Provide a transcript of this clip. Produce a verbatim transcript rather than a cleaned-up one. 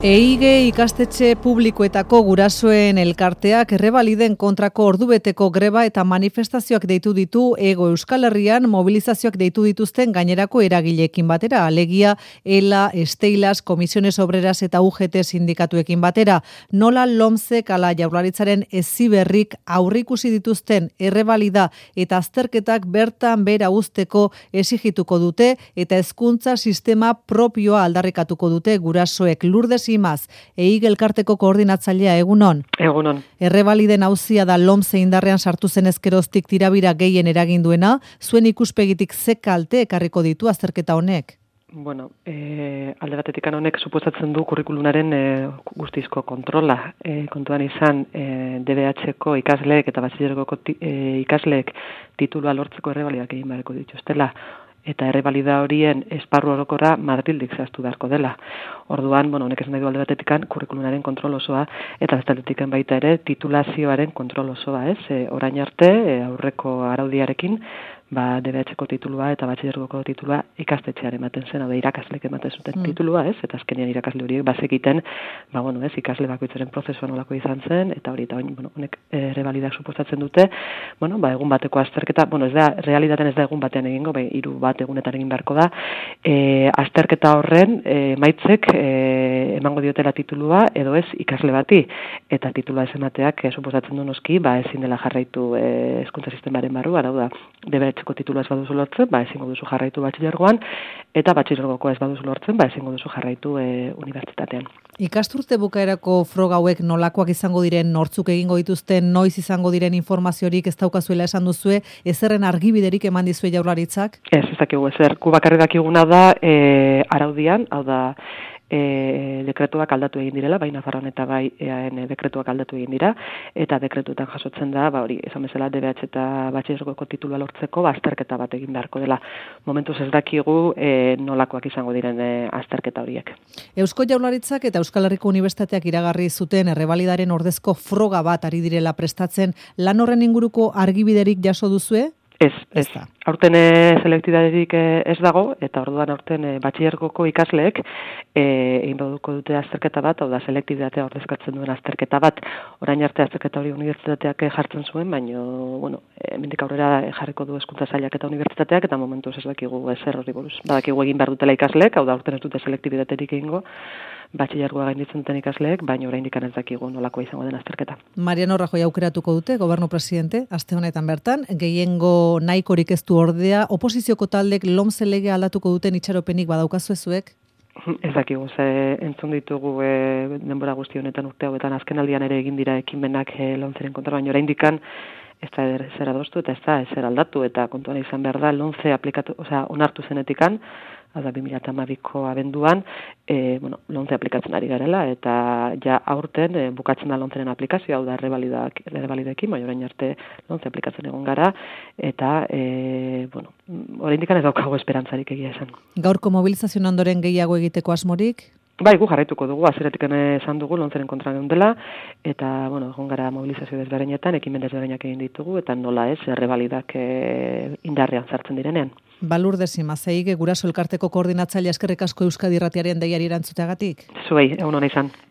EIGE ikastetxe publikoetako gurasoen elkarteak errebaliden kontrako ordubeteko greba eta manifestazioak deitu ditu Hego Euskal Herrian mobilizazioak deitu dituzten gainerako eragileekin batera, alegia ELA, Steilas, Comisiones Obreras eta U G T sindikatuekin batera. Nola Lomzek ala Jaurlaritzaren heziberrik aurreikusi dituzten errebalida eta azterketak bertan bera uzteko exigituko dute eta hezkuntza sistema propioa aldarrikatuko dute gurasoek. Lourdes Imaz, EIGE elkarteko koordinatzailea, egunon. Egunon. Errebaliden auzia da Lomze indarrean sartu zen ezkeroztik tirabira gehien eraginduena, zuen ikuspegitik ze kalte ekarriko ditu azterketa honek? Bueno, e, alde batetik honek suposatzen du kurrikulunaren e, guztizko kontrola. E, kontuan izan e, D B H-ko ikasleek eta batxilergoko e, ikasleek titulua lortzeko errebalidak egin beharko dituztela. Eta errebalida horien esparru orokorra Madrildik zehaztu beharko dela. Orduan, bueno, honek esan nahi du alde batetikan kurrikulunaren kontrol osoa eta bestaldetik baita ere titulazioaren kontrol osoa, ez? E, orain arte e, aurreko araudiarekin ba D B H-ko titulua eta batxilergoko titulua ikastetxearen ematen zen, hau da irakaslek ematen zuten mm. titulua, ez? Eta azkenean irakasle horiek bazekiten, ba bueno, ez, ikasle bakoitzaren prozesua nolako izan zen eta hori eta bueno, honek errebalidak suposatzen dute, bueno, ba egun bateko azterketa, bueno, ez da realitatean ez da egun batean egingo, bai hiru bat egunetan egin beharko da. E, azterketa horren e, emaitzek e, emango diotela titulua edo ez ikasle bati eta titulua ez emateak e, suposatzen du noski, ba ezin dela jarraitu hezkuntza e, sistemaren barruan, hau da D B H-ko titulua ez baduzu lortzen, ba ezingo duzu jarraitu batxilergoan eta batxilergoko ez baduzu lortzen, ba ezingo duzu jarraitu e, unibertsitatean. Ikasturte bukaerako froga hauek nolakoak izango diren, nortzuk egingo dituzten, noiz izango diren informaziorik ez daukazuela esan duzue, ezerren argibiderik eman dizue Jaurlaritzak? Ez, ez dakigu ezer. Gu bakarrik dakiguna da e, araudian, hau da E, dekretuak aldatu egin direla, bai Nafarroan eta bai E A N dekretuak aldatu egin dira, eta dekretuetan jasotzen da, ba hori, esan bezala D B H eta batxilergoko titulua lortzeko, ba, azterketa bat egin beharko dela. Momentuz ez dakigu e, nolakoak izango diren e, azterketa horiek. Eusko Jaurlaritzak eta Euskal Herriko Unibertsitateak iragarri zuten errebalidaren ordezko froga bat ari direla prestatzen, lan horren inguruko argibiderik jaso duzue? Ez, ez. Aurten e, selektidaderik e, ez dago, eta orduan aurten e, batxilergoko ikasleek e, egin baduko dute azterketa bat, hau da selektidatea ordezkatzen duen azterketa bat. Orain arte azterketa hori unibertsitateak jartzen zuen, baina, bueno, e, mendik aurrera jarriko du hezkuntza sailak eta unibertsitateak, eta momentuz ez dakigu ezer hori buruz. Badakigu egin behar dutela ikasleek, hau da aurten ez dute selektidaderik egingo, batxilergoa gainditzen duten ikasleek, baina oraindik ez dakigu nolakoa izango den azterketa. Mariano Rajoy aukeratuko dute, gobernu presidente, aste honetan bertan, gehiengo nahikorik ez du ordea, oposizioko taldek Lomze legea aldatuko duten itxaropenik badaukazu zuek? Ez dakigu, ze entzun ditugu e, denbora guzti honetan urte hauetan azken aldian ere egin dira ekimenak e, Lomzeren kontra, baina oraindikan ez da ezer adostu eta ez da ezer aldatu eta kontuan izan behar da Lomze aplikatu, osea, onartu zenetikan, hau da bi mila hamabiko abenduan, e, bueno, Lomze aplikatzen ari garela, eta ja aurten e, bukatzen da Lomzeren aplikazioa, hau da errebalidekin, baina orain arte Lomze aplikatzen egon gara, eta, e, bueno, oraindik ez daukago esperantzarik egia esan. Gaurko mobilizazio ondoren gehiago egiteko asmorik? Bai, gu jarraituko dugu, azeretik esan dugu Lomzeren kontra geundela, eta, bueno, egon gara mobilizazio desberdinetan, ekimen desberdinak egin ditugu, eta nola ez, errebalidak e, indarrean sartzen direnean. Lourdes Imaz, EIGE guraso elkarteko koordinatzailea, eskerrik asko Euskadi Irratiaren deiari erantzuteagatik. Zuei, egun hona izan.